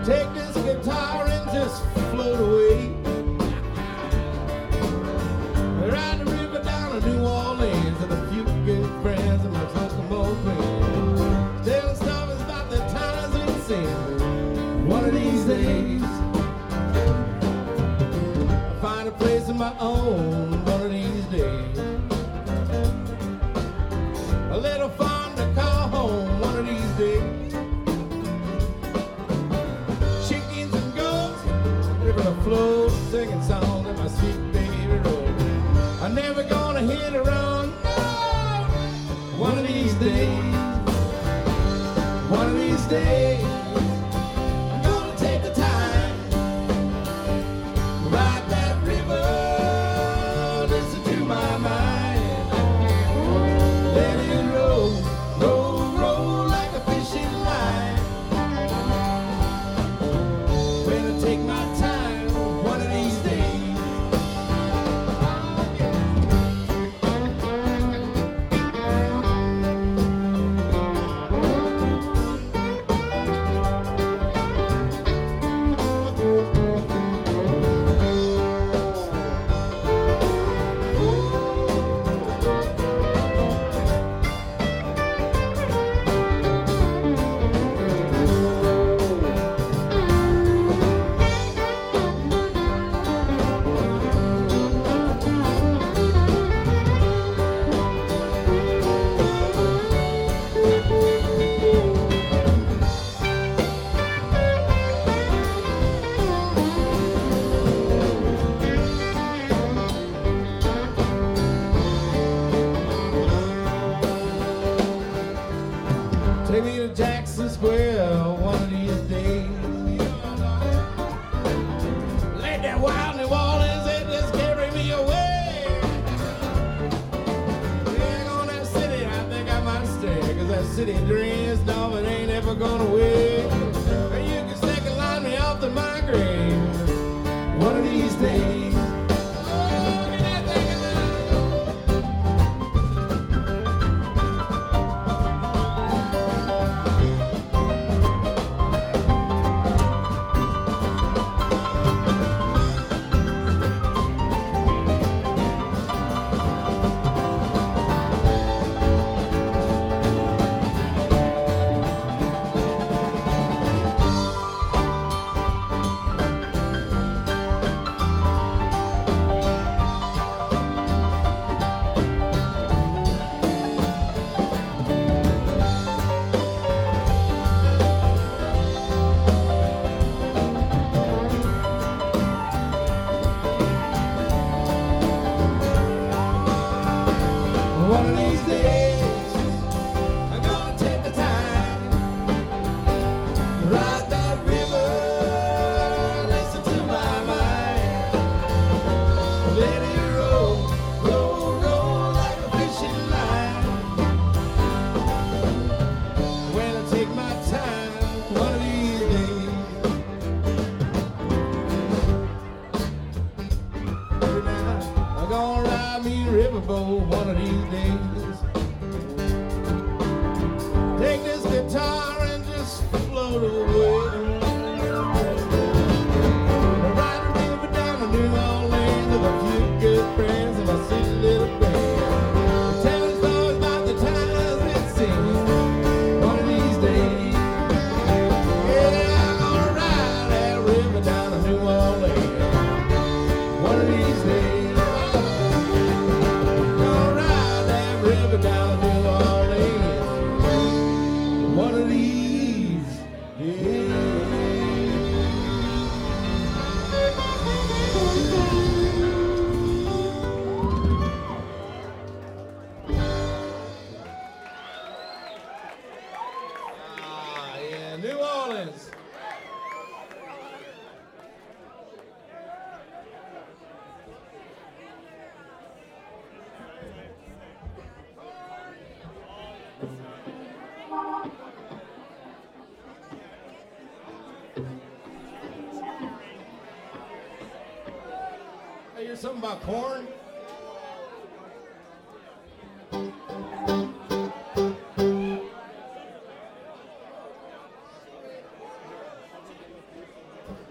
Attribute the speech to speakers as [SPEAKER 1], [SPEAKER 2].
[SPEAKER 1] Take this guitar and just float away. Ride the river down to New Orleans with a few good friends and my Kokomo queen. Telling stories about the times we've seen. One of these days, I'll find a place of my own. One of these days, a little farm to call home. One of these days. Float, singing songs in my sweet baby road. I'm never gonna hit a run, no. One of these days, one of these days, I'm gonna take the time, ride that river, listen to my mind, let it roll, roll, roll like a fishing line. When I take my time. Take me to Jackson Square one of these days. Let that wild New Orleans, it just carry me away. Yeah, on that city, I think I might stay. Cause that city dreams, no, it ain't ever gonna wait. Or you can second line me off to my grave one of these days. One of these days, I'm gonna take the time, ride that river, listen to my mind, let it roll, roll, roll like a fishing line. When I take my time, one of these days, now I'm gonna ride me a riverboat one of these days. Take this guitar and just float away. Ride the river down to New Orleans with a few good friends and my sweet little band. Telling stories about the times we've seen. One of these days, yeah, I'm gonna ride that river down to New Orleans. One of these days. Down New Orleans, one of these days. Yeah, New Orleans. Hey, hear something about corn?